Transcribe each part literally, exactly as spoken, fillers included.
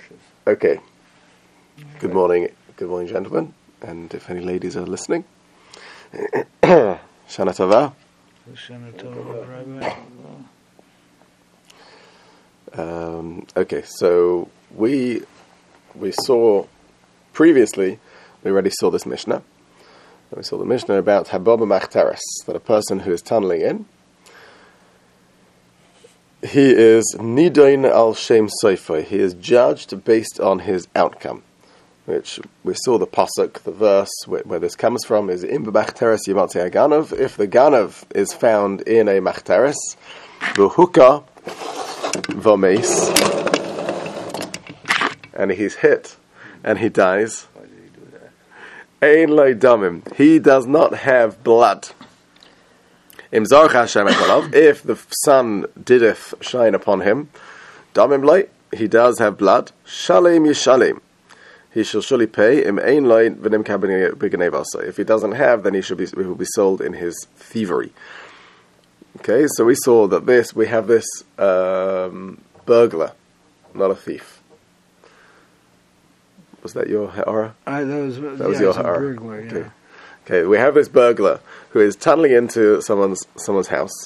Okay. Good morning, good morning, gentlemen, and if any ladies are listening. Shana Tova. Shana Tova, Um, okay, so we we saw previously, we already saw this Mishnah. We saw the Mishnah about Hababa Machteres, that a person who is tunneling in, he is Nidoin al Shem Soifoi, he is judged based on his outcome. Which we saw the pasuk, the verse where, where this comes from is Im b'Machteres Yimatzi Ganav. If the Ganav is found in a Machteres, v'huka v'meis, and he's hit and he dies. Why did he do that? Ein lo damim, he does not have blood. Im zarcha Hashem echalav, if the sun dideth shine upon him, damim lo, he does have blood. Shalem yishalem, he shall surely pay. Im ein lo v'nim kabinei vasa. If he doesn't have, then he should be he will be sold in his thievery. Okay, so we saw that this we have this um, burglar, not a thief. Was that your ha'ara? I, that was, That yeah, was your it's a ha'ara. burglar, yeah. Okay. Okay, we have this burglar who is tunneling into someone's someone's house.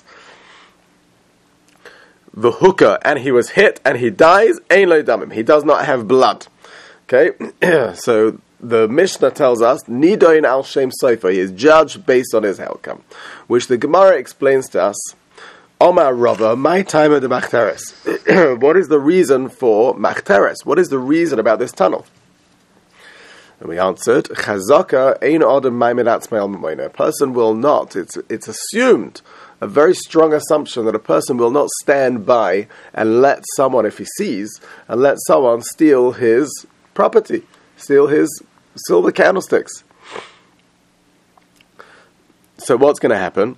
The hooker, and he was hit, and he dies. Ein lo damim. He does not have blood. Okay, so the Mishnah tells us Nidoin al Shem Sofer. He is judged based on his outcome, which the Gemara explains to us. Omar Rava, my time at the Machteres. What is the reason for Machteres? What is the reason about this tunnel? And we answered, Chazaka ein adam maimed atzmei al. A person will not, it's it's assumed, a very strong assumption that a person will not stand by and let someone, if he sees, and let someone steal his property, steal his, steal the candlesticks. So what's going to happen?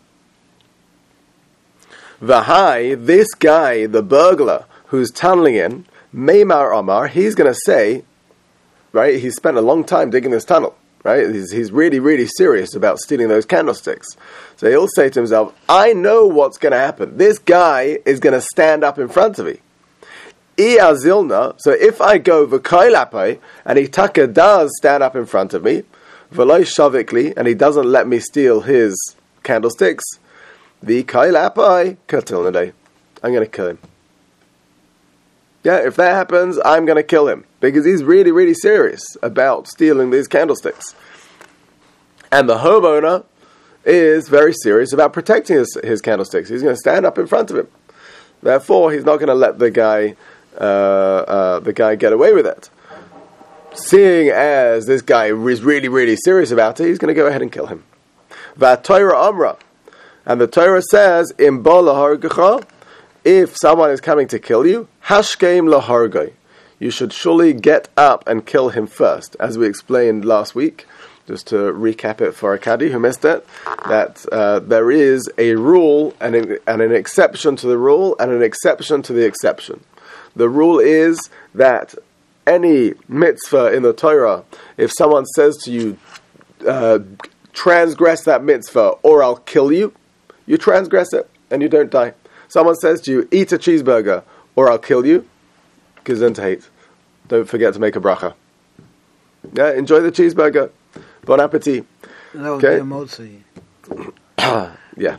Vahai, this guy, the burglar, who's tunneling in, Meimar Omar, he's going to say, right, he's spent a long time digging this tunnel, right? He's, he's really, really serious about stealing those candlesticks. So he'll say to himself, I know what's going to happen. This guy is going to stand up in front of me. Iazilna, so if I go v'kailapai, and Itaka does stand up in front of me, v'loi shavikli, and he doesn't let me steal his candlesticks, the kailapai katilnadei, I'm going to kill him. Yeah, if that happens, I'm going to kill him. Because he's really, really serious about stealing these candlesticks. And the homeowner is very serious about protecting his, his candlesticks. He's going to stand up in front of him. Therefore, he's not going to let the guy, uh, uh, the guy get away with it. Seeing as this guy is really, really serious about it, he's going to go ahead and kill him. V'Torah Amra. And the Torah says, Im bo lahargecha, if someone is coming to kill you, hashkeim lahargoi, you should surely get up and kill him first. As we explained last week, just to recap it for Akadi who missed it, that uh, there is a rule and an, and an exception to the rule and an exception to the exception. The rule is that any mitzvah in the Torah, if someone says to you, uh, transgress that mitzvah or I'll kill you, you transgress it and you don't die. Someone says to you, eat a cheeseburger or I'll kill you, gesundheit. Don't forget to make a bracha. Yeah, enjoy the cheeseburger. Bon appetit. That would Okay? be a motzi. Yeah.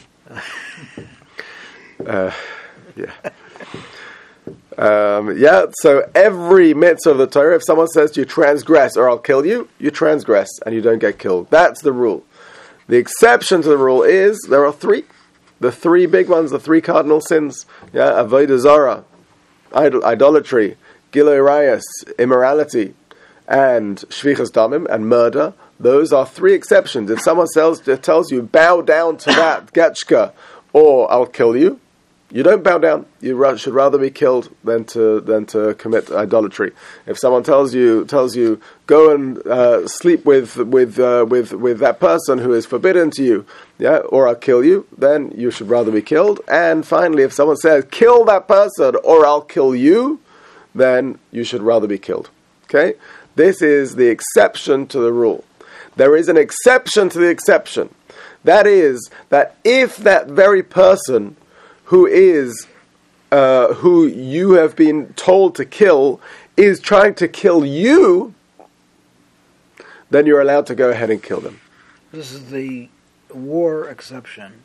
uh, yeah. Um, yeah, so every mitzvah of the Torah, if someone says to you, transgress or I'll kill you, you transgress and you don't get killed. That's the rule. The exception to the rule is, there are three. The three big ones, the three cardinal sins. Yeah, avodah zarah, idol- idolatry, gilui rayas, immorality, and shvichas damim, and murder. Those are three exceptions. If someone tells, tells you, bow down to that, getchka, or I'll kill you, you don't bow down. You ra- should rather be killed than to than to commit idolatry. If someone tells you tells you go and uh, sleep with with uh, with with that person who is forbidden to you, yeah, or I'll kill you, then you should rather be killed. And finally, if someone says kill that person or I'll kill you, then you should rather be killed. Okay, this is the exception to the rule. There is an exception to the exception. That is that if that very person who is, uh, who you have been told to kill, is trying to kill you, then you're allowed to go ahead and kill them. This is the war exception.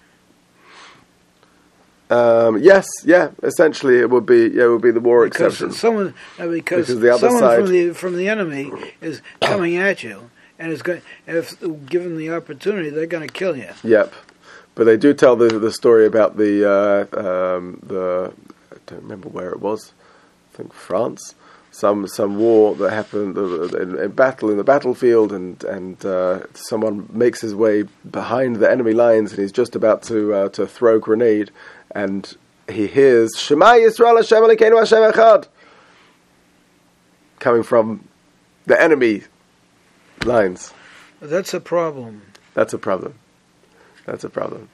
Um, yes, yeah. Essentially, it would be yeah, it would be the war Because exception. someone, uh, because, Because the other someone side- from the from the enemy is coming at you, and is going. If given the opportunity, they're going to kill you. Yep, but they do tell the the story about the uh, um, the I don't remember where it was. I think France. Some some war that happened uh, in, in battle in the battlefield, and and uh, someone makes his way behind the enemy lines, and he's just about to uh, to throw a grenade, and he hears Shema Yisrael Hashem Elokeinu Hashem Echad coming from the enemy lines. That's a problem. That's a problem. That's a problem.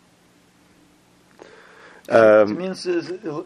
It Um, means is uh,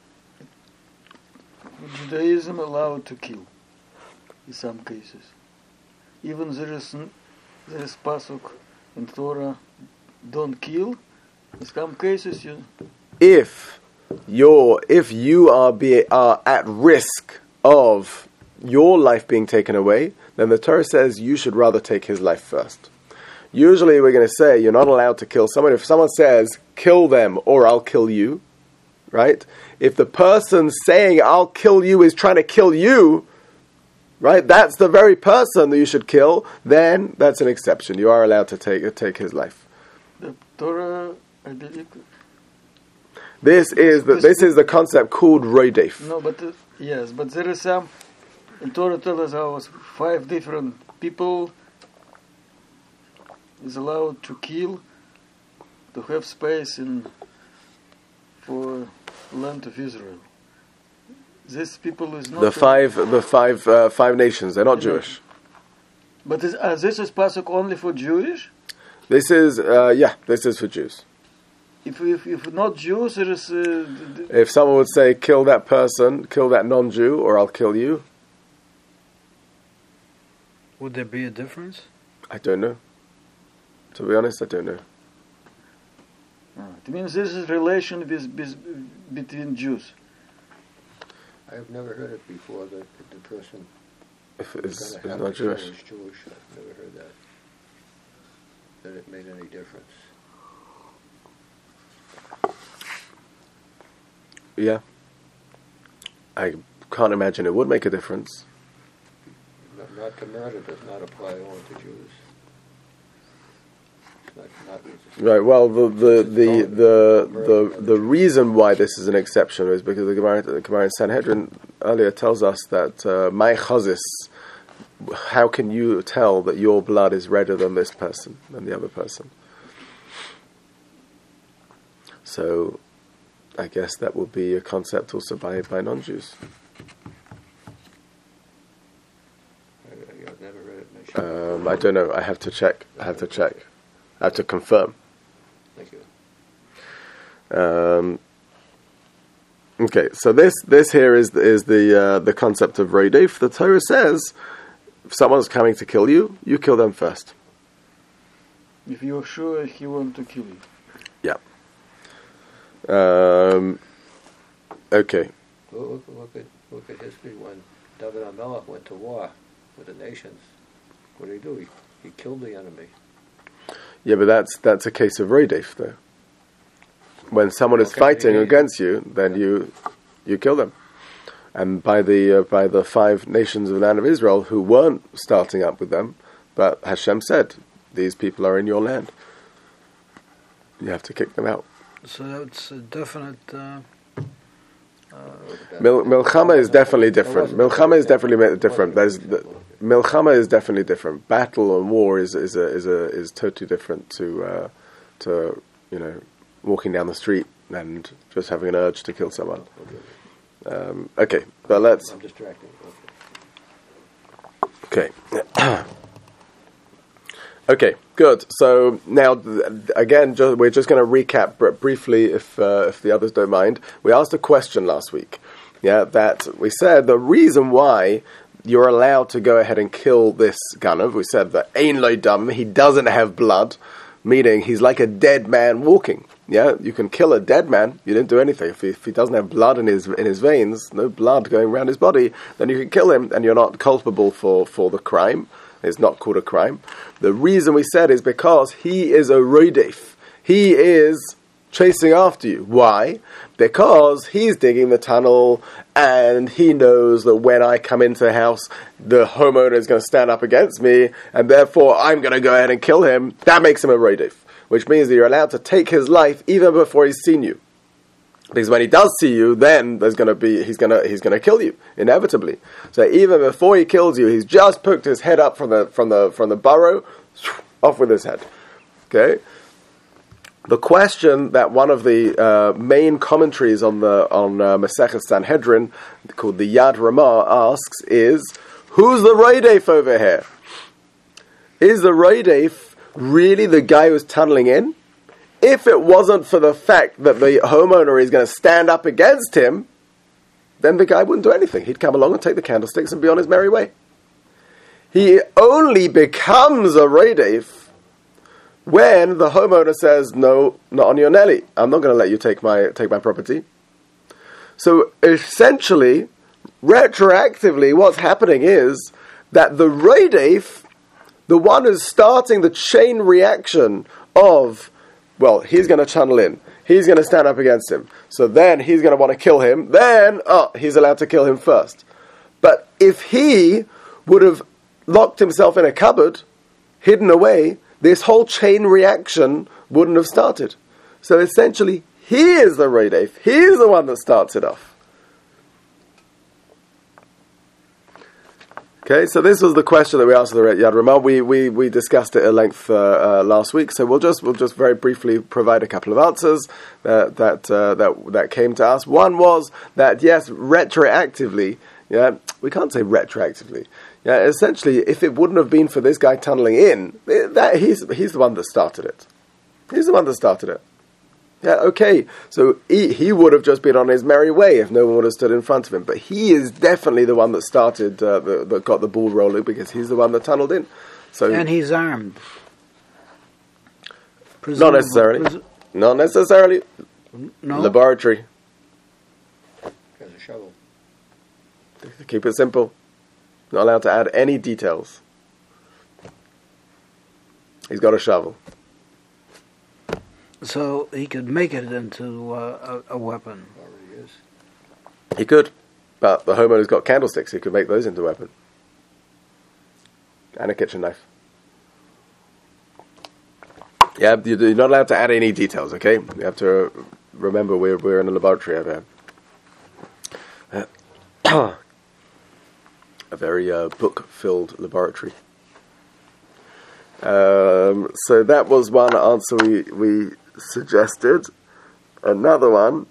Judaism allowed to kill in some cases. Even there is n- there is pasuk in Torah, don't kill. In some cases, you if you're if you are be are at risk of your life being taken away, then the Torah says you should rather take his life first. Usually we're going to say you're not allowed to kill someone. If someone says, kill them or I'll kill you, right? If the person saying, I'll kill you is trying to kill you, right? That's the very person that you should kill, then that's an exception. You are allowed to take take his life. the Torah, I believe. This is the, this is the concept called roidef. No, but uh, yes, but there is some. In Torah tells us how five different people is allowed to kill to have space in for land of Israel. This people is not The five the five uh, five nations, they're not Jewish. But is, uh, this is pasuk only for Jewish. This is uh, yeah, this is for Jews. If if, if not Jews, there is. Uh, d- d- If someone would say, kill that person, kill that non-Jew, or I'll kill you, Would there be a difference? I don't know. To be honest, I don't know. uh, it means this is relation with, with, between Jews. I've never heard it before, that the person If who's it's, gonna it's have not to kill Jewish. is Jewish. I've never heard that. That it made any difference. Yeah. I can't imagine it would make a difference. Not, not to murder does not apply only to Jews. Not, not Right. Well, the the the the the, the reason why this is an exception is because the Gemara, the Gemara in Sanhedrin earlier tells us that my chazis. How can you tell that your blood is redder than this person, than the other person? So, I guess that would be a concept also by by non-Jews. I, I've never read it mentioned. Um, I don't know. I have to check. I have to check. I have to confirm. Thank you. Um, okay, so this this here is is the uh, the concept of Rodef. The Torah says, if someone's coming to kill you, you kill them first. If you're sure he want to kill you. Um, okay. Look, look, look at look at history when David HaMelech went to war with the nations. What did he do? He, he killed the enemy. Yeah, but that's that's a case of Rodef, though. When someone is Okay, fighting yeah. against you, then you you kill them. And by the uh, by the five nations of the land of Israel who weren't starting up with them, but Hashem said, these people are in your land. You have to kick them out. So that's a definite. Uh, Mil- Milchama is definitely different. Milchama is definitely ma- different. There's the, Milchama is definitely different. Battle and war is is a, is a, is totally different to uh, to you know walking down the street and just having an urge to kill someone. Um, okay, but let's I'm distracting. Okay. okay. Okay, good. So now, th- again, ju- we're just going to recap br- briefly, if uh, if the others don't mind. We asked a question last week. Yeah, that we said the reason why you're allowed to go ahead and kill this Ganav. We said that Ein Lo Dam, he doesn't have blood. meaning he's like a dead man walking. Yeah, you can kill a dead man. You didn't do anything. If he, if he doesn't have blood in his in his veins, no blood going around his body, then you can kill him, and you're not culpable for, for the crime. It's not called a crime. The reason we said is because he is a roidef. He is chasing after you. Why? Because he's digging the tunnel, and he knows that when I come into the house, the homeowner is going to stand up against me, and therefore I'm going to go ahead and kill him. That makes him a roidef, which means that you're allowed to take his life even before he's seen you. Because when he does see you, then there's going to be he's going to he's going to kill you inevitably. So even before he kills you, he's just poked his head up from the from the from the burrow, off with his head. Okay. The question that one of the uh, main commentaries on the on uh, Masechet Sanhedrin, called the Yad Ramah, asks is, who's the roidef over here? Is the roidef really the guy who's tunneling in? If it wasn't for the fact that the homeowner is going to stand up against him, then the guy wouldn't do anything. He'd come along and take the candlesticks and be on his merry way. He only becomes a roidef when the homeowner says, no, not on your Nelly. I'm not going to let you take my take my property. So essentially, retroactively, what's happening is that the roidef, the one who's starting the chain reaction of, well, he's going to channel in. He's going to stand up against him. So then he's going to want to kill him. Then, oh, he's allowed to kill him first. But if he would have locked himself in a cupboard, hidden away, this whole chain reaction wouldn't have started. So essentially, he is the roidef. He's the one that starts it off. Okay, so this was the question that we asked the Yad Ramah. We, we we discussed it at length uh, uh, last week. So we'll just we'll just very briefly provide a couple of answers that that uh, that that came to us. One was that yes, retroactively, yeah, we can't say retroactively. Yeah, essentially, if it wouldn't have been for this guy tunneling in, that he's he's the one that started it. He's the one that started it. Yeah, okay. So he, he would have just been on his merry way if no one would have stood in front of him. But he is definitely the one that started, uh, the, that got the ball rolling, because he's the one that tunneled in. So and he's armed. Not necessarily. Presu- Not necessarily. No. Laboratory. Has a shovel. Keep it simple. Not allowed to add any details. He's got a shovel. So he could make it into uh, a, a weapon. Already is. He could, but the homeowner's got candlesticks. He could make those into a weapon. And a kitchen knife. Yeah, you're not allowed to add any details, okay? You have to remember we're we're in a laboratory over here. Uh, a very uh, book-filled laboratory. Um, so that was one answer we we suggested. Another one.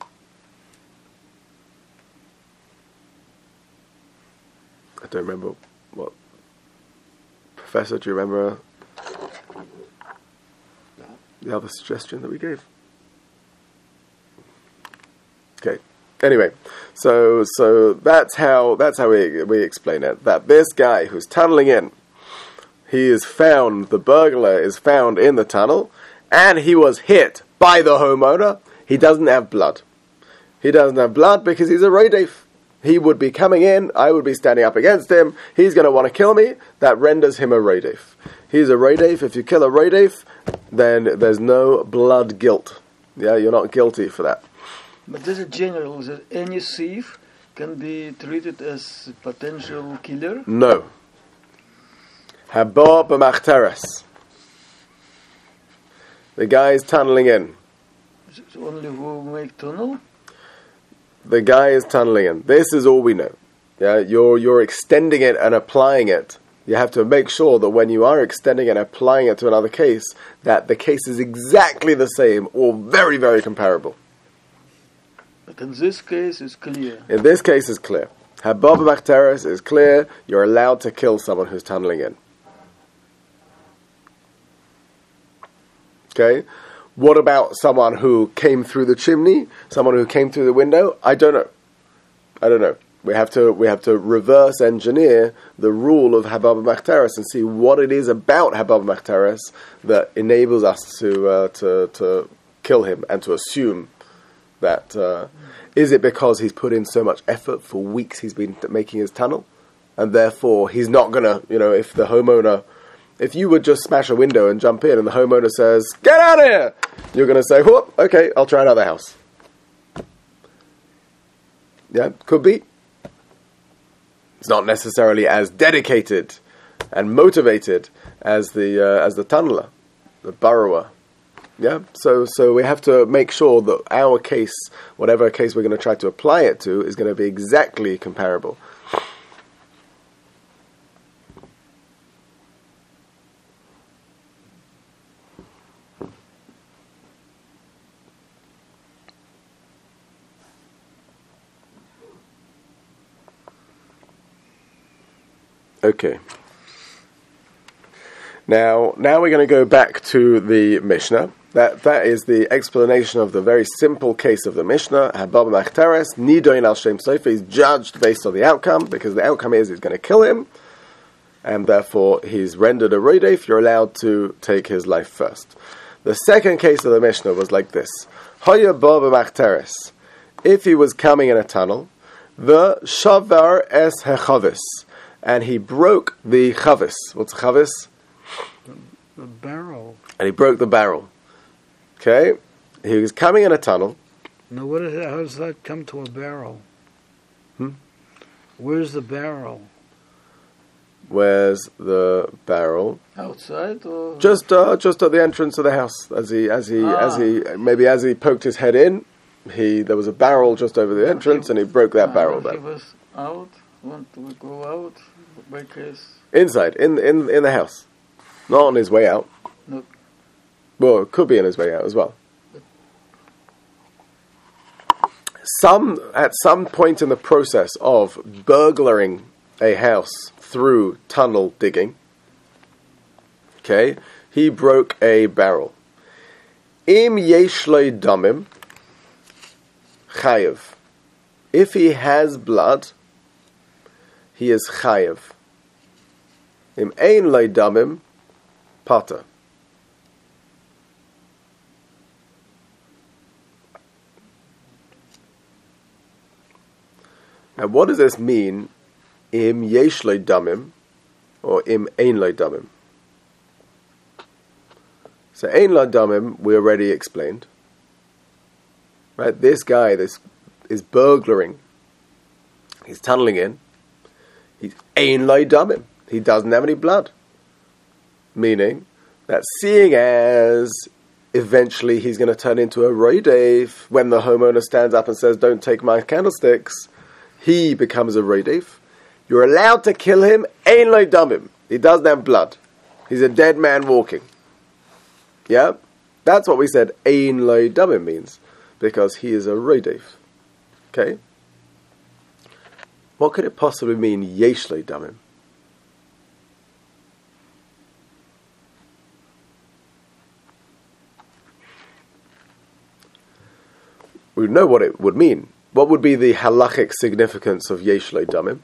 I don't remember what. Professor, do you remember the other suggestion that we gave? Okay. Anyway, so so that's how that's how we we explain it. That this guy who's tunneling in, he is found. The burglar is found in the tunnel, and he was hit by the homeowner. He doesn't have blood. He doesn't have blood because he's a roidef. He would be coming in. I would be standing up against him. He's going to want to kill me. That renders him a roidef. He's a roidef. If you kill a roidef, then there's no blood guilt. Yeah, you're not guilty for that. But this is general, that any thief can be treated as a potential killer? No. Haba b'machteres. The guy is tunneling in. It's only who make tunnel? The guy is tunneling in. This is all we know. Yeah, you're you're extending it and applying it. You have to make sure that when you are extending and applying it to another case, that the case is exactly the same or very, very comparable. But in this case, it's clear. In this case, it's clear. Haba b'machteres is clear. You're allowed to kill someone who's tunneling in. Okay? What about someone who came through the chimney? Someone who came through the window? I don't know. I don't know. We have to we have to reverse engineer the rule of Habab Machteres and see what it is about Habab Machteres that enables us to uh, to to kill him and to assume that uh, is it because he's put in so much effort for weeks he's been making his tunnel, and therefore he's not gonna, you know, if the homeowner, if you would just smash a window and jump in and the homeowner says get out of here, you're gonna say, whoop, okay, I'll try another house. Yeah, could be. It's not necessarily as dedicated and motivated as the uh, as the tunneler, the burrower. Yeah, so so we have to make sure that our case, whatever case we're going to try to apply it to, is going to be exactly comparable. Okay. Now, now we're going to go back to the Mishnah. That that is the explanation of the very simple case of the Mishnah. Habab Machteres, Nidoin al Shem Sofer, he's judged based on the outcome, because the outcome is he's going to kill him, and therefore he's rendered a roidef. You're allowed to take his life first. The second case of the Mishnah was like this: Hoya Bab Machteres, if he was coming in a tunnel, the Shavar es hechavis, and he broke the chavis. What's a chavis? The barrel. And he broke the barrel. Okay? He was coming in a tunnel. Now, what is that? How does that come to a barrel? Hmm? Where's the barrel? Where's the barrel? Outside or Just uh, just at the entrance of the house. As he as he Ah. as he maybe as he poked his head in, he there was a barrel just over the entrance, and he broke that Ah, barrel He then. was out. Want to go out by case. Inside, in in in the house. Not on his way out. No. Well, it could be on his way out as well. Some at some point in the process of burglaring a house through tunnel digging, okay, he broke a barrel. Im yeshloi damim chayev. If he has blood, he is chayev. Im ein loi damim pata. Now, what does this mean? Im yesh lo damim, or im ein lo damim. So ein lo damim we already explained. Right, this guy, this is burglaring. He's tunneling in. He's ein lo damim. He doesn't have any blood. Meaning that seeing as eventually he's going to turn into a roidef when the homeowner stands up and says, "Don't take my candlesticks," he becomes a roidef. You're allowed to kill him. Ein lo damim. He doesn't have blood. He's a dead man walking. Yeah, that's what we said. Ein lo damim means, because he is a roidef. Okay. What could it possibly mean? Yesh lo damim. We know what it would mean. What would be the halachic significance of yesh lo damim?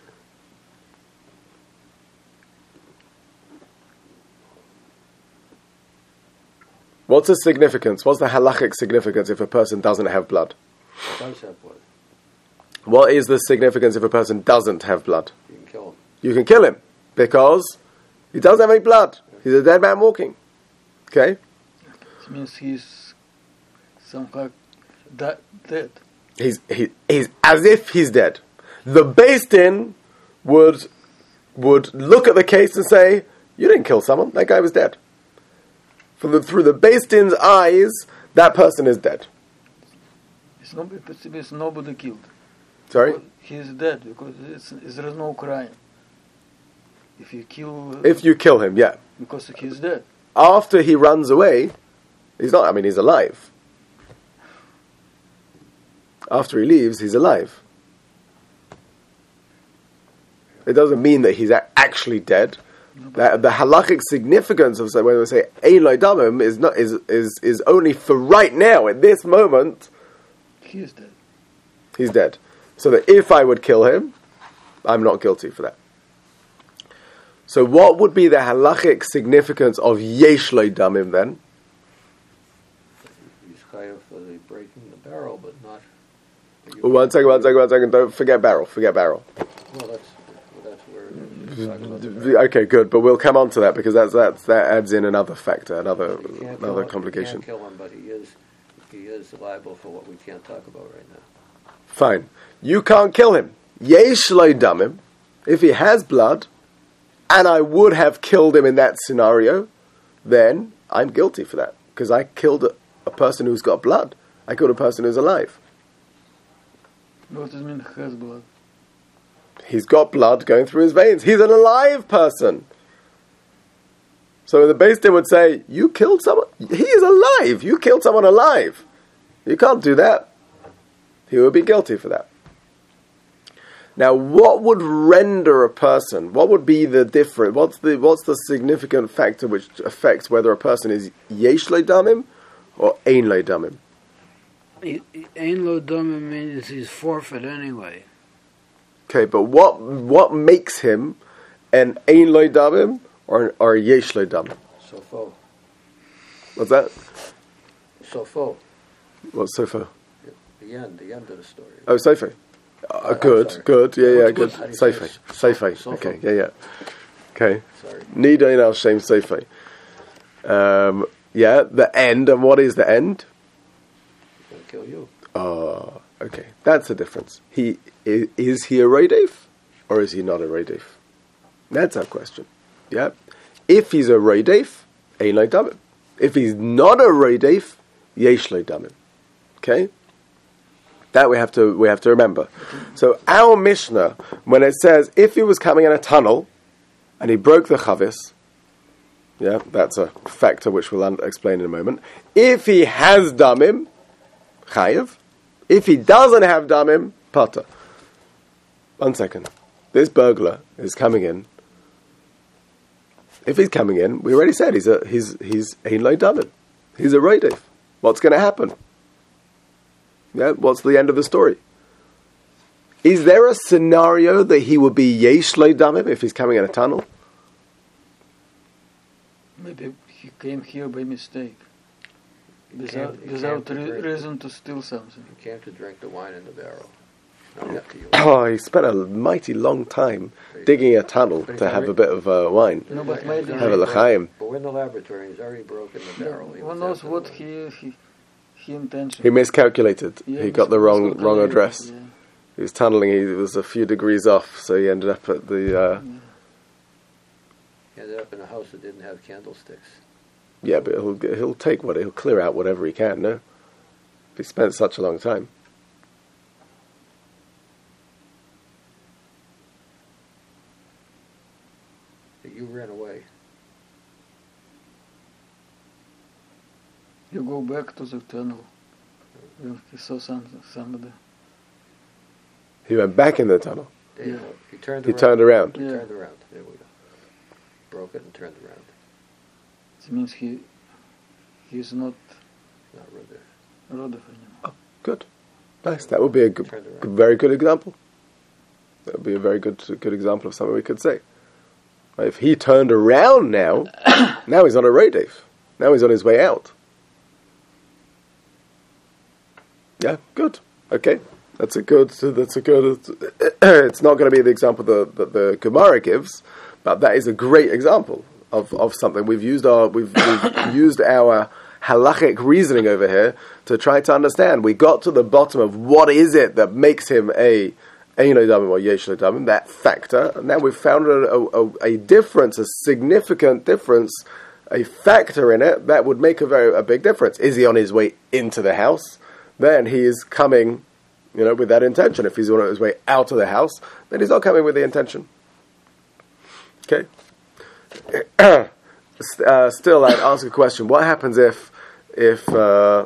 What's the significance? What's the halachic significance if a person doesn't have blood? Does have blood. What is the significance if a person doesn't have blood? You can kill him. You can kill him because he doesn't have any blood. He's a dead man walking. Okay? It means he's somehow da- dead. He's he, he's as if he's dead. The Beis Din would would look at the case and say, "You didn't kill someone. That guy was dead." From the, through the Beis Din's eyes, that person is dead. It's not, it means nobody killed. Sorry? He is dead because it's, it's, there is no crime. If you kill, If you kill him, yeah. because he is dead. After he runs away, he's not, I mean, he's alive. After he leaves, he's alive. It doesn't mean that he's a- actually dead. The, the halachic significance of when we say ein lo damim is not is, is is only for right now. At this moment, He is dead. he's dead. So that if I would kill him, I'm not guilty for that. So what would be the halachic significance of yesh lo damim then? He's chayav for the breaking the barrel, but not. But you Oh, one second, one second, one second. Don't forget barrel. Forget barrel. Well, that's well, that's where he's talking about the barrel. Okay, good. But we'll come on to that because that's, that's, that adds in another factor, another You can't kill another him, complication. You can't kill him, but he is he is liable for what we can't talk about right now. Fine. You can't kill him. Yesh lo damim. If he has blood, and I would have killed him in that scenario, then I'm guilty for that because I killed a, a person who's got blood. I killed a person who's alive. What does it mean has blood? He's got blood going through his veins. He's an alive person. So the Beis Din would say, you killed someone. He is alive. You killed someone alive. You can't do that. He would be guilty for that. Now, what would render a person? What would be the difference? What's the what's the significant factor which affects whether a person is yesh lo damim or ein lo damim? Ein lo damim means he's forfeit anyway. Okay, but what what makes him an ein lo damim or or a yesh lo damim? Sofo. What's that? Sofo. What's sofa? The end. The end of the story. Oh, sofa. Uh, I'm good, sorry. good, yeah, yeah, What's good. good? How do you say Sofa, it? sofa. Sofa. Okay, yeah, yeah. Okay. Sorry. Nidain al shem sofa. Um, yeah, the end. And what is the end? He's going to kill you. Oh, okay. That's the difference. He is, is he a Rodef or is he not a Rodef? That's our question. Yeah. If he's a Rodef, ein lo damim. If he's not a Rodef, yesh lo damim. Okay. That we have to we have to remember. So our Mishnah, when it says if he was coming in a tunnel and he broke the chavis, yeah, that's a factor which we'll un- explain in a moment. If he has damim, chayiv. If he doesn't have damim, pata. One second. This burglar is coming in. If he's coming in, we already said he's a he's he's ein lo damim. He's a rodef. What's going to happen? Yeah, what's the end of the story? Is there a scenario that he would be yesh lo damim if he's coming in a tunnel? Maybe he came here by mistake. You Without, can't- you without can't re- drink- reason to steal something. You came to drink the wine in the barrel. Not up to you. Oh, he spent a mighty long time digging a tunnel to have a bit of uh, wine. No, but He's maybe- Have a already l'chaim. broke- But we're in the laboratory. He's already broken the barrel. He Who was knows after what the- he he he intentioned? He miscalculated. Yeah, he got the wrong wrong miscalculated, address. yeah. He was tunneling. He was a few degrees off, so he ended up at the. Uh, He ended up in a house that didn't have candlesticks. yeah, but he'll he'll take what he'll clear out whatever he can. No, he spent such a long time. But you ran away. You go back to the tunnel. You you saw some, somebody. He went back in the tunnel. There you Yeah. go. He turned He around. turned around. He Yeah. turned around. There we go. Broke it and turned around. It means he he's not Not really. Rodef anymore. Good, nice. That would be a good, Turned around. good- very good example. That would be a very good good example of something we could say. If he turned around now, now he's on a rodef. Now he's on his way out. Yeah, good. Okay, that's a good. That's a good. It's not going to be the example that, that the Gemara gives, but that is a great example of, of something we've used our we've, we've used our halachic reasoning over here to try to understand. We got to the bottom of what is it that makes him a ein lo damim or yesh lo damim, that factor, and now we've found a, a, a difference, a significant difference, a factor in it that would make a very a big difference. Is he on his way into the house? Then he is coming, you know, with that intention. If he's on his way out of the house, then he's not coming with the intention. Okay. uh, still, I'd ask a question. What happens if, if uh,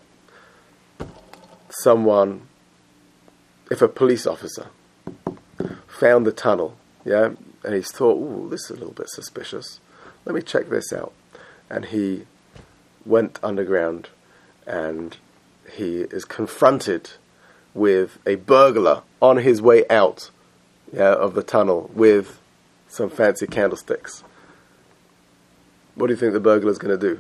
someone, if a police officer found the tunnel, yeah, and he's thought, ooh, this is a little bit suspicious. Let me check this out. And he went underground and he is confronted with a burglar on his way out, yeah, of the tunnel with some fancy candlesticks. What do you think the burglar's going to do?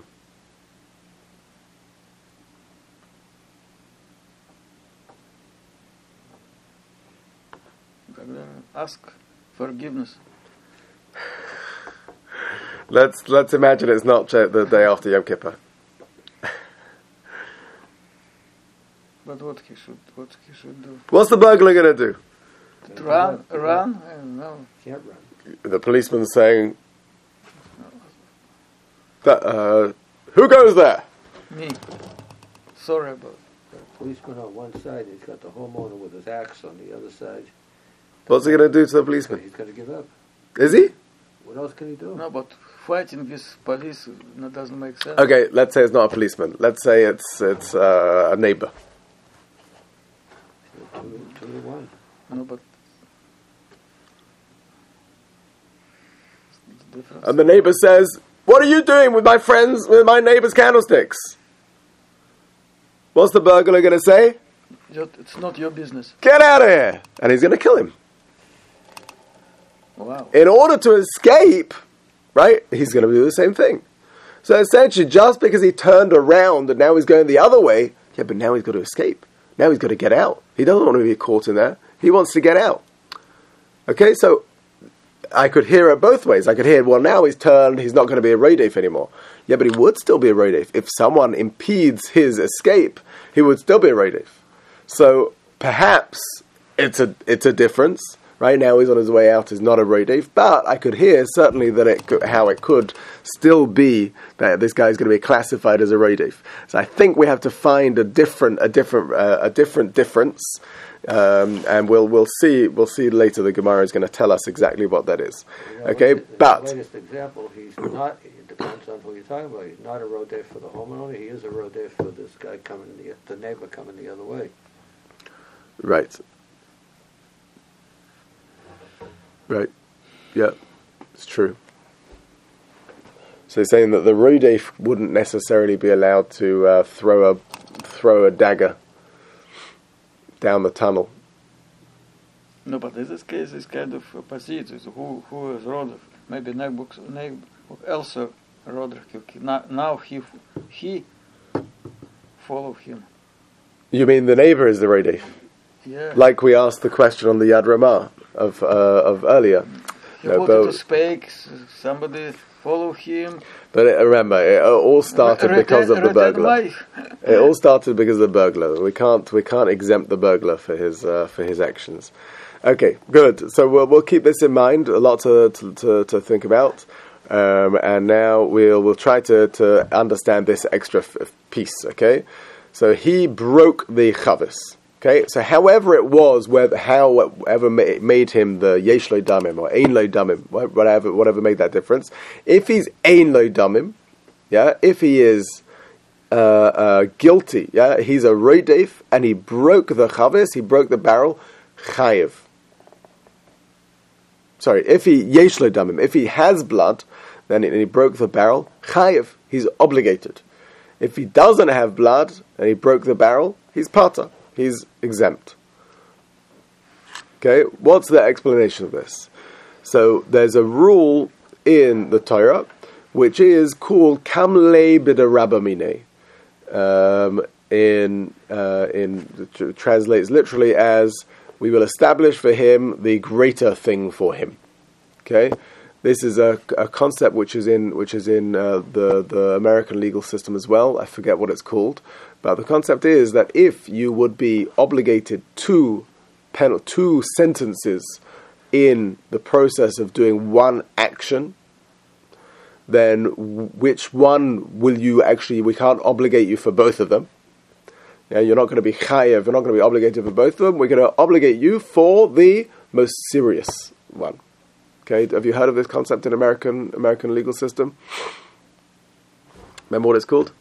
Ask forgiveness. Let's let's imagine it's not the day after Yom Kippur. But what he should, what he should do? What's the burglar going to do? Run, run? I don't know. Can't run. The policeman's saying, that, uh, "Who goes there?" Me. Sorry about. The policeman on one side, he's got the homeowner with his axe on the other side. What's he going to do to the So policeman? he's going to give up. Is he? What else can he do? No, but fighting with police no, doesn't make sense. Okay, let's say it's not a policeman. Let's say it's it's uh, a neighbor. Two, two to one. No, but it's different. And the neighbor says, "What are you doing with my friends, with my neighbor's candlesticks?" What's the burglar going to say? It's not your business. "Get out of here!" And he's going to kill him. Wow. In order to escape, right, he's going to do the same thing. So essentially, just because he turned around and now he's going the other way, yeah, but now he's got to escape. Now he's got to get out. He doesn't want to be caught in there. He wants to get out. Okay, so I could hear it both ways. I could hear, well, now he's turned, he's not going to be a Rodef anymore. Yeah, but he would still be a Rodef. If someone impedes his escape, he would still be a Rodef. So perhaps it's a it's a difference. Right now he's on his way out, is not a Rodef, but I could hear certainly that it could, how it could still be that this guy is going to be classified as a Rodef. So I think we have to find a different a different uh, a different difference, um, and we'll we'll see we'll see later. The Gemara is going to tell us exactly what that is. Yeah, Okay, the, the but latest example, he's not. It depends on who you're talking about. He's not a Rodef for the homeowner. He is a Rodef for this guy coming the the neighbor coming the other way. right, right, yeah, it's true. So he's saying that the Rodef wouldn't necessarily be allowed to uh, throw a throw a dagger down the tunnel. No, but in this case, it's kind of opposite. It's who who is Rodef? Maybe neighbor also Rodef. Now, now he he follow him. You mean the neighbor is the Rodef? Yeah. Like we asked the question on the Yad Ramah of uh, of earlier. He No, wanted but- to speak. Somebody follow him. But it, remember, it all started Re- because of the return burglar. life. It all started because of the burglar. We can't we can't exempt the burglar for his uh, for his actions. Okay, good. So we'll we'll keep this in mind. A lot to to, to, to think about. Um, and now we'll we'll try to, to understand this extra f- piece. Okay, so he broke the chavis. Okay, so however it was, whether however ma- made him the yesh lo damim or ein lo damim, whatever whatever made that difference. If he's ein lo damim, yeah, if he is uh, uh, guilty, yeah, he's a rodef and he broke the chavis, he broke the barrel, chayiv. Sorry, if he yesh lo damim, if he has blood, then and he broke the barrel, chayiv, he's obligated. If he doesn't have blood and he broke the barrel, he's pata. He's exempt. Okay, what's the explanation of this? So there's a rule in the Torah which is called kamle b'derabamine. Um, in uh, in tr- translates literally as we will establish for him the greater thing for him. Okay, this is a, a concept which is in which is in uh, the the American legal system as well. I forget what it's called. But the concept is that if you would be obligated to pen two sentences in the process of doing one action, then which one will you actually, we can't obligate you for both of them. Yeah, you're not going to be chayev, you're not going to be obligated for both of them. We're going to obligate you for the most serious one. Okay, have you heard of this concept in American American legal system? Remember what it's called?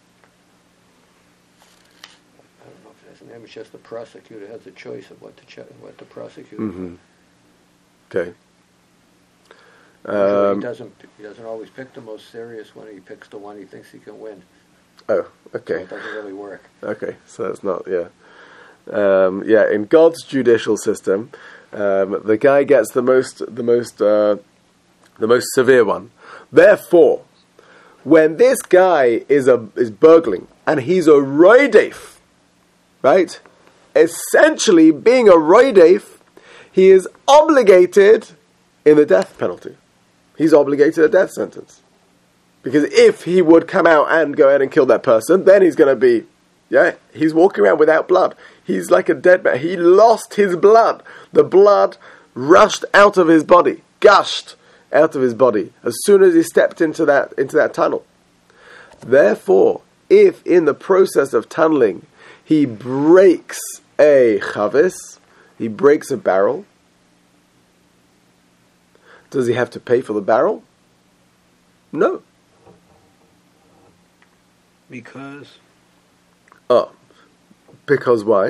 It's just the prosecutor has a choice of what to check, what to prosecute. Mm-hmm. Okay. Usually Um, he doesn't. He doesn't always pick the most serious one. He picks the one he thinks he can win. oh, So okay. it doesn't really work. Okay, so that's not, yeah. Um, yeah, in God's judicial system, um, the guy gets the most, the most, uh, the most severe one. Therefore, when this guy is a is burgling and he's a roidef, right? Essentially, being a roidef, he is obligated in the death penalty. He's obligated a death sentence. Because if he would come out and go ahead and kill that person, then he's going to be, yeah, he's walking around without blood. He's like a dead man. He lost his blood. The blood rushed out of his body, gushed out of his body as soon as he stepped into that into that tunnel. Therefore, if in the process of tunneling he breaks a chavis, he breaks a barrel, does he have to pay for the barrel? No. Because? Oh, because why?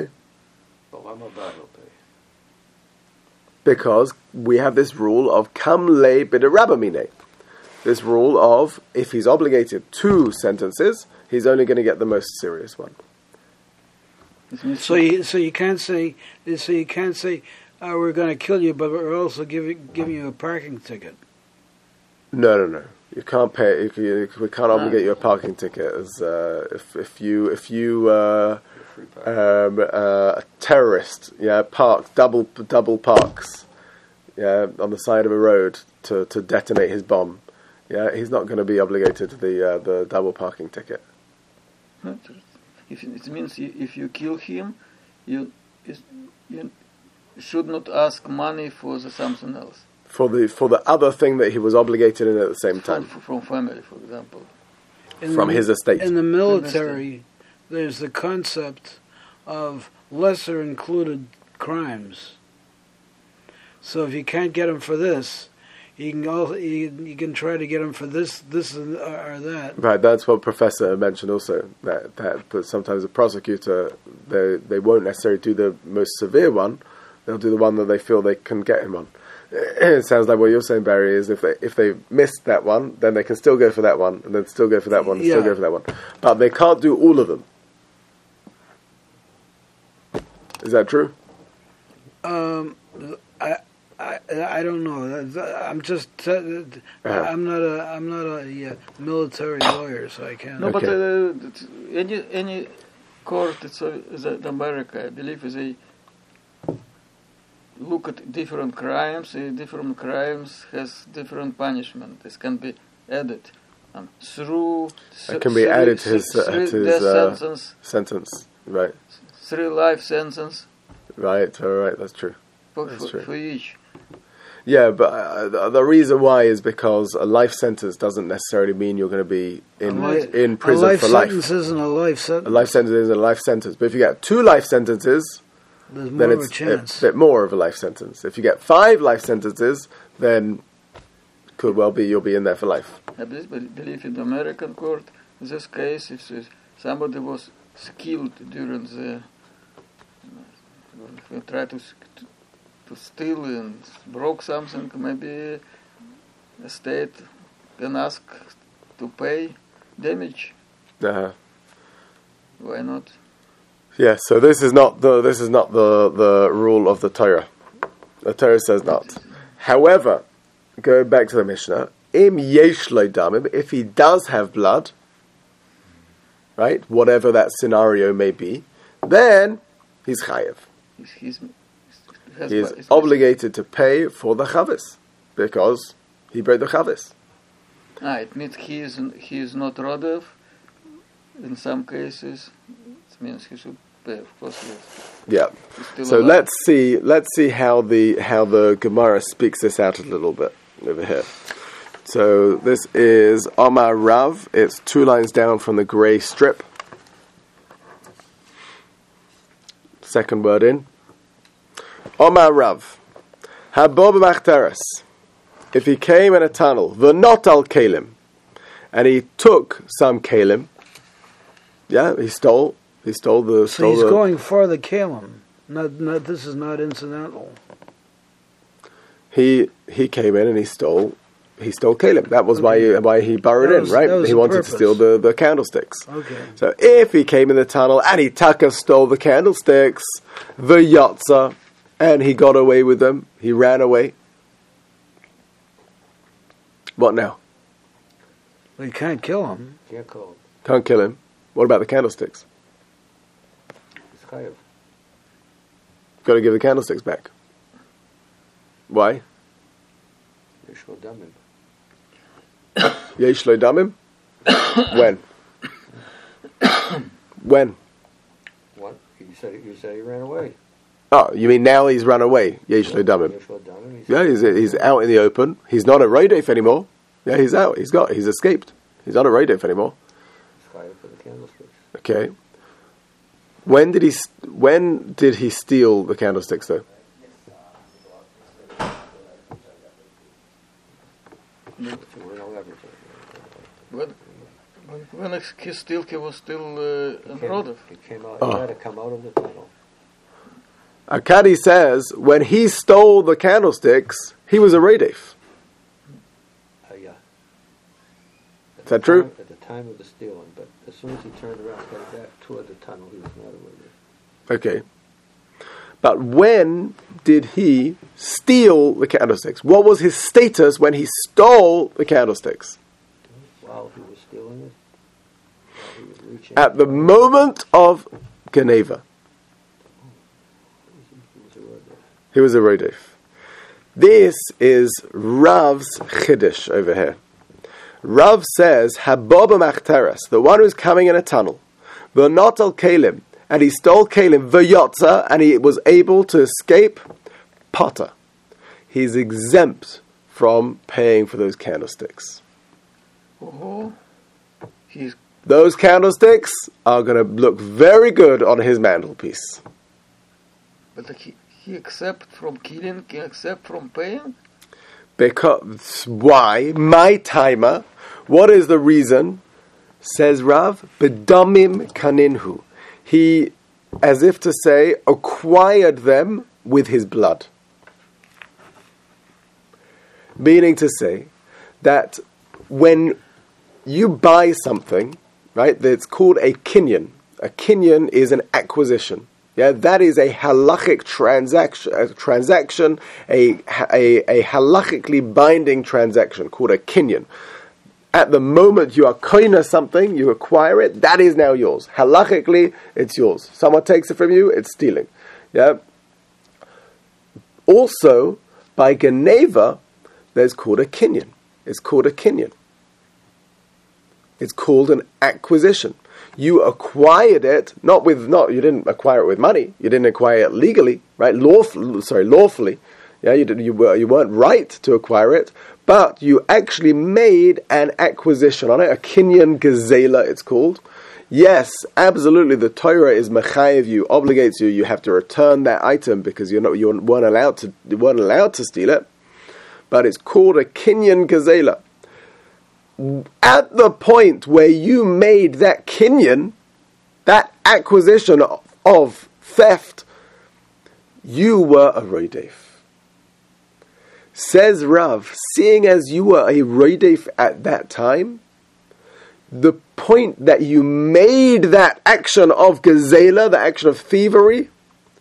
Because we have this rule of kam le b'derabamine. This rule of if he's obligated two sentences, he's only going to get the most serious one. So you so you can't say so you can't say oh, we're going to kill you, but we're also giving giving you a parking ticket. No, no, no. You can't pay. You, you, we can't obligate you a parking ticket as uh, if if you if you uh, um, uh, a terrorist, yeah, park double double parks, yeah, on the side of a road to, to detonate his bomb, yeah, he's not going to be obligated to the uh, the double parking ticket. If it means if you kill him, you you should not ask money for the something else. For the for the other thing that he was obligated in at the same time. From, from family, for example. In from the, his estate. In the military, there's the concept of lesser included crimes. So if you can't get him for this, you can also, you, you can try to get him for this, this or that. Right, that's what Professor mentioned also. That that but sometimes a prosecutor they they won't necessarily do the most severe one. They'll do the one that they feel they can get him on. It sounds like what you're saying, Barry, is if they if they missed that one, then they can still go for that one, and then still go for that one, and yeah. still go for that one. But they can't do all of them. Is that true? Um, I, I, I don't know. I'm just uh, uh-huh. I'm not a I'm not a uh, military lawyer, so I can't. No, Okay. but uh, any any court it's, uh, in America, I believe, they look at different crimes. Uh, different crimes has different punishment. This can be added um, through. It can be three, added to his, uh, three to his death uh, sentence, sentence. Right, three life sentence right, all right. That's true. for, That's for, true. for each. Yeah, but uh, the, the reason why is because a life sentence doesn't necessarily mean you're going to be in A li- in prison a life for life. sentence isn't a life A sentence. life sentence is a life sentence. But if you get two life sentences, There's more then of a it's a chance. bit more of a life sentence. If you get five life sentences, then could well be you'll be in there for life. I believe, believe in the American court, in this case, if somebody was killed during the, if you try to to steal and broke something, maybe the state can ask to pay damage. Uh-huh. Why not? Yeah. So this is not the this is not the the rule of the Torah. The Torah says not. However, going back to the Mishnah, im yesh lo damim, if he does have blood, right, whatever that scenario may be, then he's chayev. He's, he's, has, He is he's, obligated to pay for the chavis because he broke the chavis. Ah, it means he is he is not Rodev. In some cases, it means he should pay. Of course, yes. Yeah. He's still So alive. let's see. Let's see how the how the Gemara speaks this out a little bit over here. So this is Omar Rav. It's two lines down from the grey strip. Second word in. Omar Rav. Habob Machteres. If he came in a tunnel, the not al kalim, and he took some kalim. Yeah, he stole. He stole the. So Stole he's the, going for the kalim. Not, not. This is not incidental. He he came in and he stole he stole Kalim. That was Okay. why why he burrowed That in, was- right? that was He the wanted purpose. to steal the, the candlesticks. Okay. So if he came in the tunnel and he taka stole the candlesticks, the yotza, and he got away with them, he ran away. What now? Well, you can't kill him. Can't call him. Can't kill him. What about the candlesticks? It's chayav. Got to give the candlesticks back. Why? Yesh lo damim. Yesh lo damim? When? When? What? You said you said he ran away. Oh, you mean now he's run away? Yesh lo damim. Yesh lo damim. Yeah, he's he's out in the open. He's not a Rodef anymore. Yeah, he's out. He's got. He's escaped. He's not a Rodef anymore. It's chayav for the candlesticks. Okay. When did he? st- When did he steal the candlesticks, though? So we're no everything. When, when, when he still, he was still uh, in Rodef. He came out. Oh. He had to come out of the tunnel. Akkadi says when he stole the candlesticks, he was a Rodef. Uh, yeah. At Is that the true? time- At the time of the stealing, but as soon as he turned around, got back toward the tunnel, he was not aware. Okay. But when did he steal the candlesticks? What was his status when he stole the candlesticks? While he was stealing it, while he was reaching. At the moment of Geneva. He was a robber. He was a Rodef. This is Rav's Chiddush over here. Rav says, Hababa Machteres, the one who's coming in a tunnel, V'notal Kalim, and he stole Kalim, V'yotza, and he was able to escape, Potter. He's exempt from paying for those candlesticks. Oh, he's Those candlesticks are going to look very good on his mantelpiece. but he he accept from killing, he accept from paying. Because, why? My timer. What is the reason? Says Rav, Bedamim kaninhu. He, as if to say, acquired them with his blood. Meaning to say that when you buy something, right, that's called a kinyan. A kinyan is an acquisition. Yeah, that is a halachic transaction, a transaction, a, a, a halachically binding transaction called a kinyan. At the moment you are koina something, you acquire it, that is now yours. Halachically, it's yours. Someone takes it from you, it's stealing. Yeah. Also, by Geneva, there's called a kinyan. It's called a kinyan. It's called an acquisition. You acquired it, not with, not, you didn't acquire it with money, you didn't acquire it legally, right, lawful, sorry, lawfully, yeah, you, did, you, were, you weren't right to acquire it, but you actually made an acquisition on it, a kinyan gezela it's called. Yes, absolutely, the Torah is mechayev you, obligates you, you have to return that item because you're not, you weren't allowed to, you weren't allowed to steal it, but it's called a kinyan gezela. At the point where you made that kinyan, that acquisition of, of theft, you were a roidef. Says Rav, seeing as you were a roidef at that time, the point that you made that action of gezela, the action of thievery,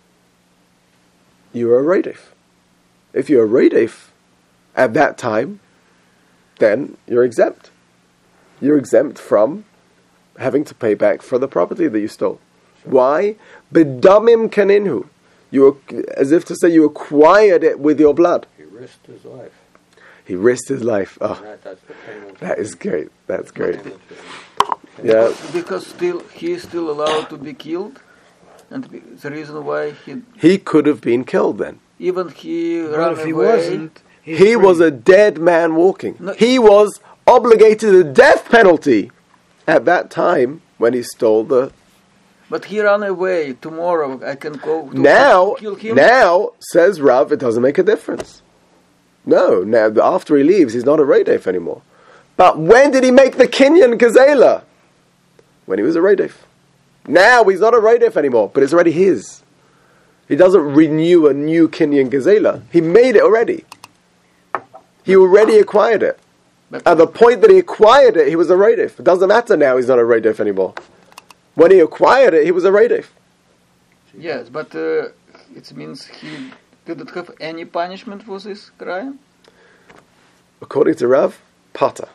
you were a roidef. If you're a roidef at that time, then you're exempt. You're exempt from having to pay back for the property that you stole. Sure. Why? Bedamim kaninhu. You, as if to say, you acquired it with your blood. He risked his life. He risked his life. Oh, That, that's the payment. that is great. That's great. Payment. Yeah. Because still he is still allowed to be killed, and be- the reason why he He could have been killed then. even he But ran if he away. wasn't, he's He free. was a dead man walking. No. He was obligated to the death penalty at that time when he stole the... But he ran away. Tomorrow I can go to Now, kill him. now, says Rav, it doesn't make a difference. No, now after he leaves, he's not a Rodef anymore. But when did he make the Kinyan Gazela? When he was a Rodef. Now he's not a Rodef anymore, but it's already his. He doesn't renew a new Kinyan Gazela. He made it already. He already acquired it. But At the point that he acquired it, he was a Rodef. It doesn't matter now he's not a Rodef anymore. When he acquired it, he was a Rodef. yes, but uh, it means he didn't have any punishment for this crime. According to Rav, Pata.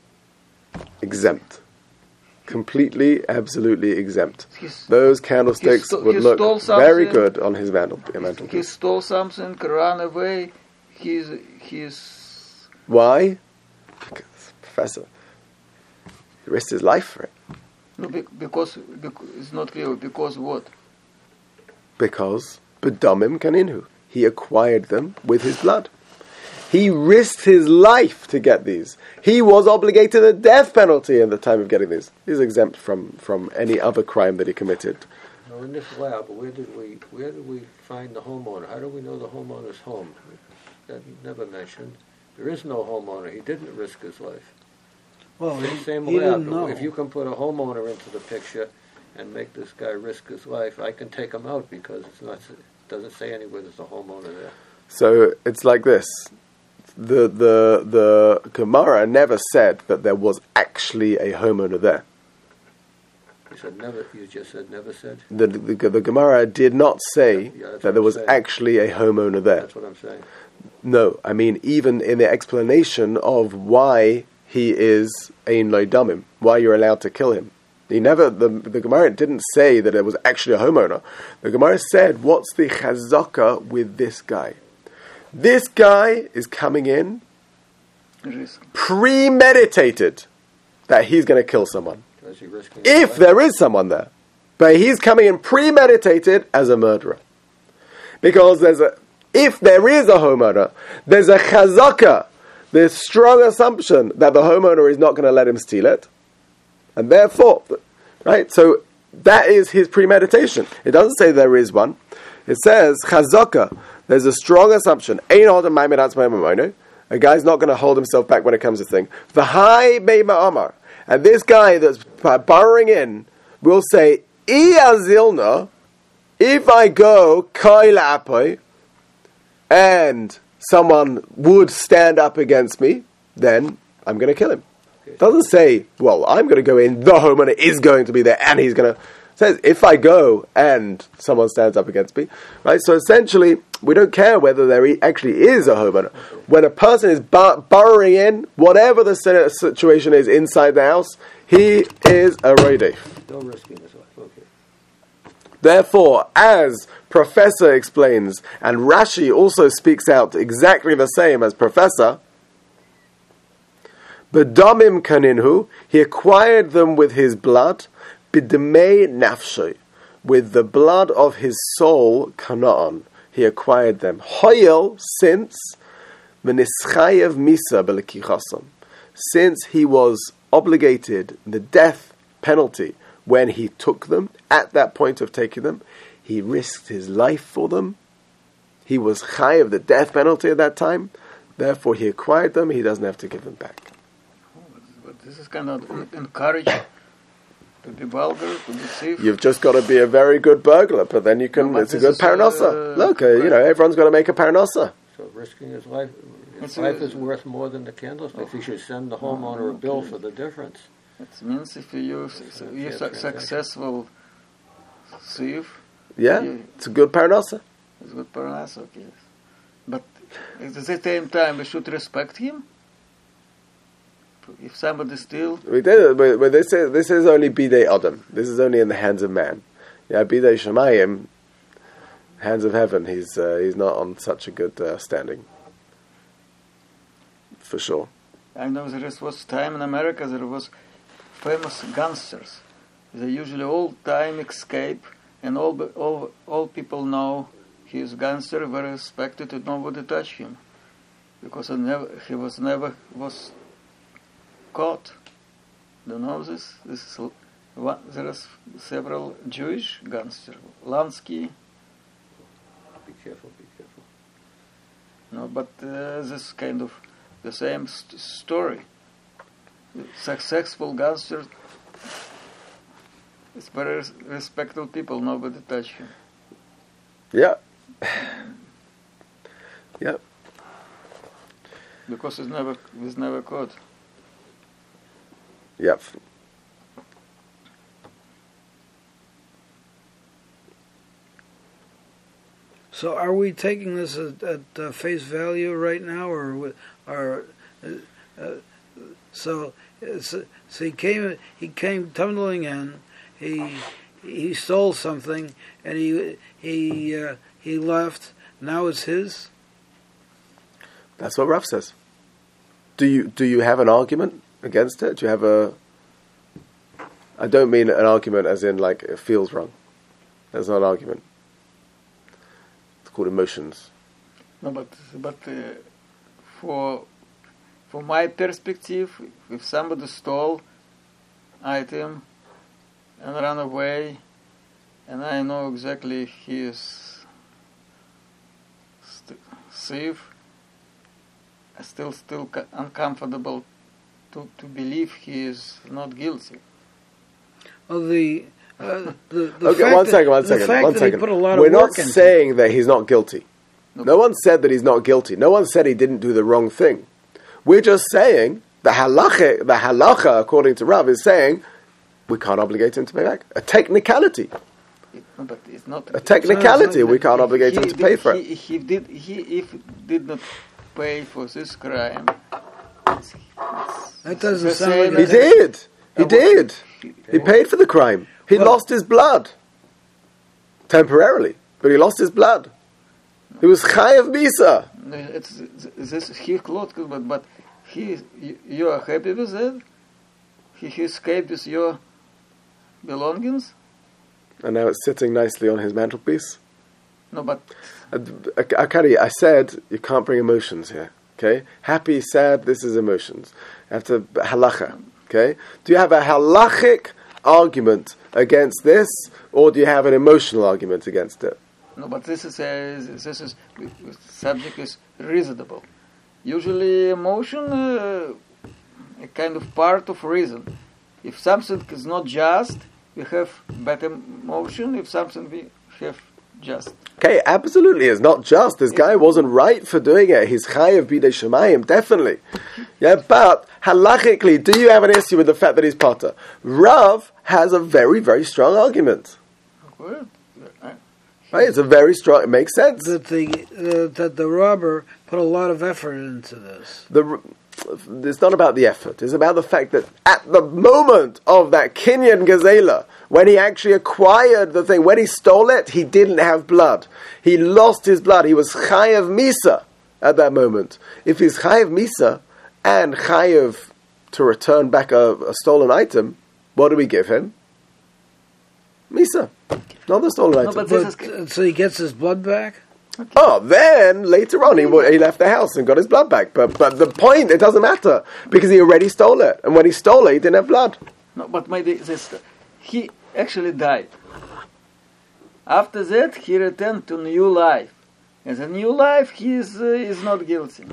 Exempt. Completely, absolutely exempt. He's, Those candlesticks He sto- would he look stole very something. good on his mantel, he mantelpiece. stole something, ran away. He's he's Why? Because, Professor, he risked his life for it. no be- because, because it's not clear. Because what? Because Bedomim Kaninu. He acquired them with his blood. He risked his life to get these. He was obligated a death penalty in the time of getting these. He's exempt from, from any other crime that he committed. Now in this lab, where did we where did we find the homeowner? How do we know the homeowner's home? That never mentioned. There is no homeowner. He didn't risk his life. Well, Same, he, same he lab. didn't know. If you can put a homeowner into the picture and make this guy risk his life, I can take him out because it's not. It doesn't say anywhere there's a homeowner there. So it's like this. The the the Gemara never said that there was actually a homeowner there. You said never. You just said never said. The the, the Gemara did not say Yeah, that's that what there I'm was saying. actually a homeowner there. That's what I'm saying. No, I mean even in the explanation of why he is ein lo damim, why you're allowed to kill him. He never the the Gemara didn't say that there was actually a homeowner. The Gemara said, "What's the chazaka with this guy? This guy is coming in Risk. premeditated that he's going to kill someone. Is he risking his If life? there is someone there, but he's coming in premeditated as a murderer, because there's a if there is a homeowner, there's a chazaka, there's strong assumption that the homeowner is not going to let him steal it, and therefore, right. So that is his premeditation. It doesn't say there is one. It says chazaka. There's a strong assumption. Ein adam maimed atzmai mamono. A guy's not going to hold himself back when it comes to things. The high meima amar, and this guy that's burrowing in will say, "Iazilna, if I go kaila apoy, and someone would stand up against me, then I'm going to kill him." It doesn't say, "Well, I'm going to go in. The homeowner is going to be there, and he's going to." It says, "If I go and someone stands up against me," right? So essentially, we don't care whether there actually is a homeowner. When a person is bur- burrowing in, whatever the situation is inside the house, he is a rodef. Still risking his life. Okay. Therefore, as Professor explains, and Rashi also speaks out exactly the same as Professor, B'damim kaninhu, he acquired them with his blood, b'demei nafshay, with the blood of his soul, kanaan. He acquired them. Hoyel, since v'nischayev misa b'lekichasam, since he was obligated the death penalty when he took them, at that point of taking them, he risked his life for them. He was chayev the death penalty at that time. Therefore, he acquired them. He doesn't have to give them back. But this is kind of encouraged to be vulgar, to be thief. You've just got to be a very good burglar, but then you can. No, but it's a this good is, paranosa. uh, Look, uh, you know, everyone's got to make a paranosa. So risking his life, his It's life a- is worth more than the candlestick. He should send the homeowner a bill for the difference. It means if you su- you're su- successful thief, Yeah, Yeah. it's a good paranosa. it's good parnasa, yes. But at the same time, we should respect him. If somebody steals, We did it, but, but this is this is only bidei adam. This is only in the hands of man. Yeah, bidei shemayim, hands of heaven. He's uh, he's not on such a good uh, standing, for sure. I know there is- was time in America there was famous gangsters. They usually all time escape, and all the- all all people know he is gangster, very respected, and nobody touch him because he never he was never was caught. Do you know this? This is l- one, there is several Jewish gangsters. Lansky, Be careful, be careful. no, but uh, this kind of the same st- story. Successful gangster. It's very res- respectable people. Nobody touch him. Yeah, yeah. Because he's never he's never caught. Yep. So are we taking this at, at uh, face value right now, or or uh, uh, so? So he came. He came tumbling in. He he stole something, and he he uh, he left. Now it's his. That's what Rav says. Do you do you have an argument against it? Do you have a? I don't mean an argument as in like it feels wrong. That's not an argument. It's called emotions. No, but but uh, for from my perspective, if somebody stole item and ran away, and I know exactly he is st- safe, I still still ca- uncomfortable to to believe he is not guilty. Well, the uh, the, the Okay, fact one that, second, one the second, fact one that second. He put a lot We're of not work into saying that he's not guilty. No. No one said that he's not guilty. No one said he didn't do the wrong thing. We're just saying the halacha, the halacha, according to Rav, is saying we can't obligate him to pay back. A technicality. It, no, but it's not A technicality. We can't obligate he him to did- pay for he, it. He did. He if did not pay for this crime. It's, it's That doesn't the sound same like He as- did. He Uh, did. He paid for the crime. He Well- lost his blood. Temporarily. But he lost his blood. He was chayav misa. It's this he clothes, but but he you, you are happy with that. He, he escaped with your belongings. And now it's sitting nicely on his mantelpiece. No, but Uh, Akari, I said you can't bring emotions here. Okay? Happy, sad, this is emotions. After halacha. Okay? Do you have a halachic argument against this, or do you have an emotional argument against it? no, but this is a, this is subject is reasonable. Usually, emotion uh, a kind of part of reason. If something is not just, we have bad emotion. If something we have just. Okay, absolutely, it's not just. This guy wasn't right for doing it. He's chayav bidei shemayim, definitely. Yeah, but halachically, do you have an issue with the fact that he's potter? Rav has a very, very strong argument. Well, Right? It's a very strong. It makes sense. that the uh, that the robber put a lot of effort into this. The, it's not about the effort. It's about the fact that at the moment of that Kinyan Gazela, when he actually acquired the thing, when he stole it, he didn't have blood. He lost his blood. He was chayav misa at that moment. If he's chayav misa and chayav to return back a, a stolen item, what do we give him? Misa, not the stolen No, item. but this But, is uh, so he gets his blood back. Oh, then later on he wa- he left the house and got his blood back. But but the point, it doesn't matter because he already stole it, and when he stole it, he didn't have blood. no, but maybe this he actually died. After that, he returned to new life. As a new life, he is uh, is not guilty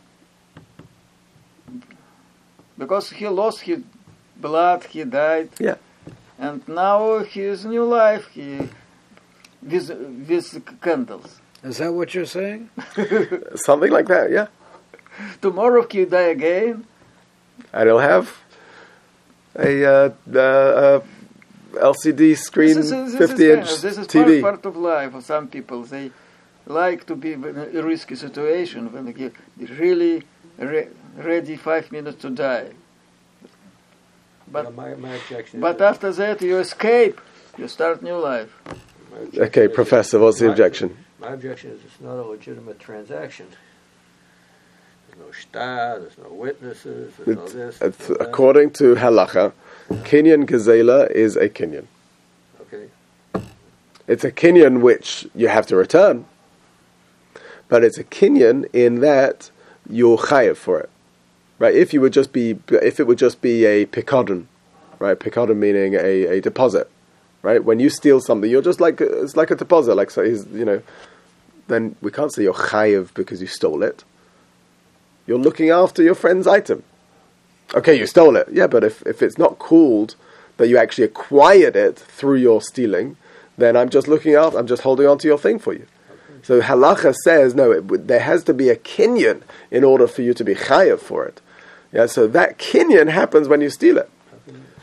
because he lost his blood. He died. Yeah. And now his new life, he with with candles. Is that what you're saying? Something like that, yeah. Tomorrow he die again. And he'll have a uh, uh, uh, L C D screen, This is, this fifty is kind inch of- this is T V. part, part of life. For some people, they like to be in a risky situation when they get really re- ready five minutes to die. But Yeah, my, my objection but is, after that you escape, you start new life. my objection Okay, is- Professor, what's the my- objection? My objection is it's not a legitimate transaction. There's no shtar, there's no witnesses, there's no It's, this. it's, no that. according to halacha, Kinyan Gazela is a Kinyan. Okay. It's a Kinyan which you have to return, but it's a Kinyan in that you're chayav for it, right? If you would just be, if it would just be a pikadon, right? Pikadon meaning a, a deposit, right? When you steal something, you're just like it's like a deposit, like so. He's, you know, then we can't say you're chayav because you stole it. You're looking after your friend's item. Okay, you stole it. Yeah, but if, if it's not called that you actually acquired it through your stealing, then I'm just looking out, I'm just holding on to your thing for you. So halacha says, no, it, would- there has to be a kinyan in order for you to be chayav for it. Yeah, so that kinyan happens when you steal it.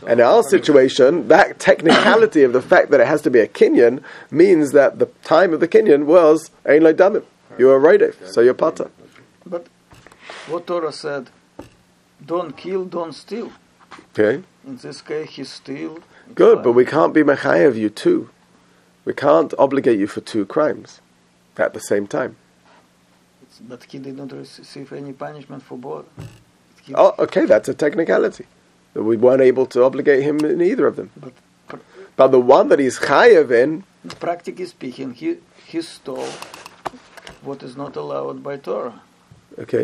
And in our situation, that technicality of the fact that it has to be a kinyan means that the time of the kinyan was ein lo damim. You are right, so you're pata. But what Torah said, don't kill, don't steal. Okay, In this case, he steal. it's good, fine. but we can't be mechayev you two. We can't obligate you for two crimes at the same time. It's- But he did not receive any punishment for both. He- Oh, okay, that's a technicality. That we weren't able to obligate him in either of them. But pr- But the one that he's chayev in, practically speaking, he, he stole what is not allowed by Torah. okay,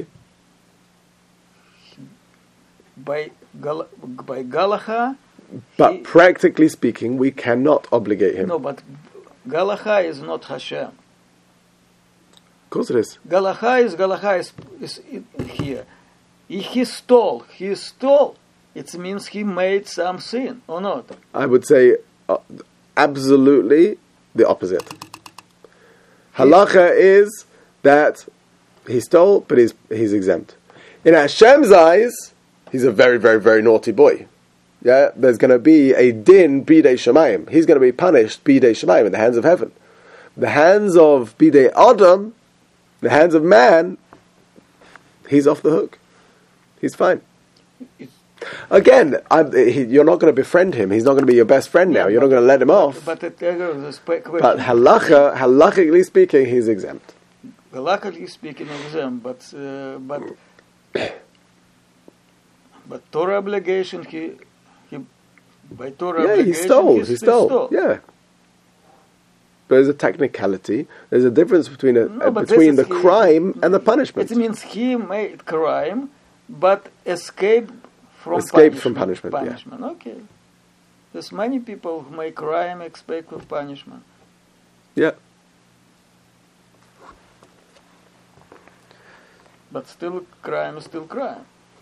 By, gal- by Galacha, but he- practically speaking, we cannot obligate him. no, but Galacha is not Hashem. Of course it is. Galacha is Galacha is, is i- here. If he stole, he stole. It means he made some sin, or not? I would say uh, absolutely the opposite. Halacha is that he stole, but he's he's exempt. In Hashem's eyes, he's a very, very, very naughty boy. Yeah, there's going to be a din bidei shemayim. He's going to be punished bidei shemayim in the hands of heaven. The hands of bidei Adam, the hands of man, he's off the hook. He's fine. It's- Again, I'm, he, you're not going to befriend him. He's not going to be your best friend now. Yeah, You're not but- going to let him off. But it, uh, the spe- question, But halacha, halachically speaking, he's exempt. Galachically speaking of them, but uh, but but Torah obligation, he he by Torah Yeah, obligation he stole. he, He s- stole. stole. Yeah. But there's a technicality. There's a difference between a, No, uh, but between the this is- crime and the punishment. It means he made crime, but escaped from Escaped punishment. from punishment, yeah. Punishment. Okay. There's many people who make crime, escape from punishment. Yeah. But still, crime is still crime.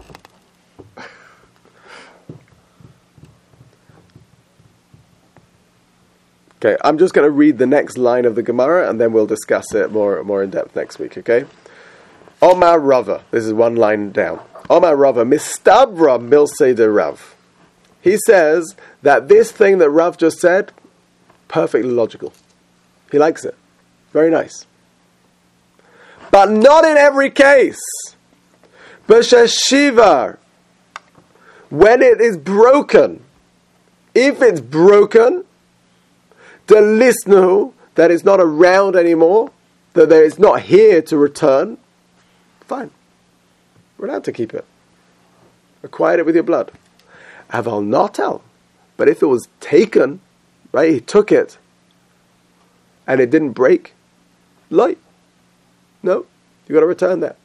Okay, I'm just going to read the next line of the Gemara and then we'll discuss it more more in depth next week, okay? Omar Rava, this is one line down. Omar Rava, Mistabra Milse de Rav. He says that this thing that Rav just said, perfectly logical. He likes it. Very nice. But not in every case. B'sheshivar, when it is broken, if it's broken, the listener that is not around anymore, that there is not here to return, fine. We're allowed to keep it. Acquired it with your blood. Aval notel. But if it was taken, right, he took it, and it didn't break, light. No, you got to return that.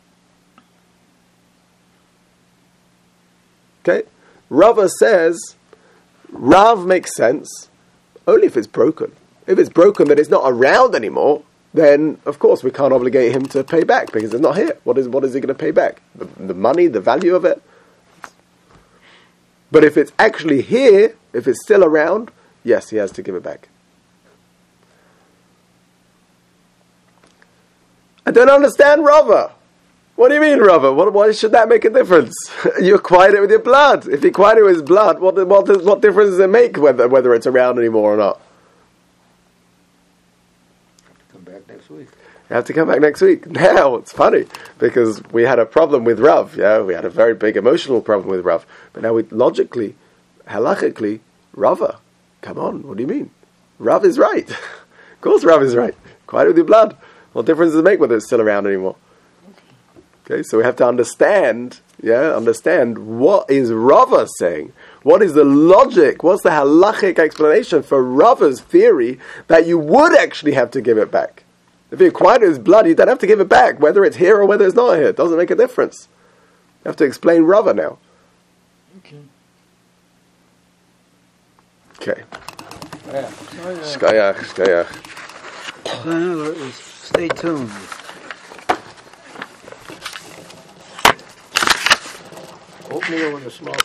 Okay? Rava says, Rav makes sense only if it's broken. If it's broken that it's not around anymore, then of course we can't obligate him to pay back because it's not here. What is what is he going to pay back? The, the money, the value of it? But if it's actually here, if it's still around, yes, he has to give it back. I don't understand Rava. What do you mean, Rava? What, why should that make a difference? You acquired it with your blood. If you acquired it with his blood, what, what, does, what difference does it make whether, whether it's around anymore or not? Come back next week. You have to come back next week. Now, it's funny, because we had a problem with Rav. Yeah, we had a very big emotional problem with Rav. But now, we logically, halachically, Rava, come on, what do you mean? Rav is right. Of course Rav is right. Acquired it with your blood. What difference does it make whether it's still around anymore? Okay, so we have to understand, yeah, understand what is Rava saying. What is the logic? What's the halachic explanation for Rava's theory that you would actually have to give it back? If you acquired his blood, you don't have to give it back, whether it's here or whether it's not here. It doesn't make a difference. You have to explain Rava now. Okay. Okay. Yeah. Shkayach, shkayach. So in other words, stay tuned. Oatmeal in a small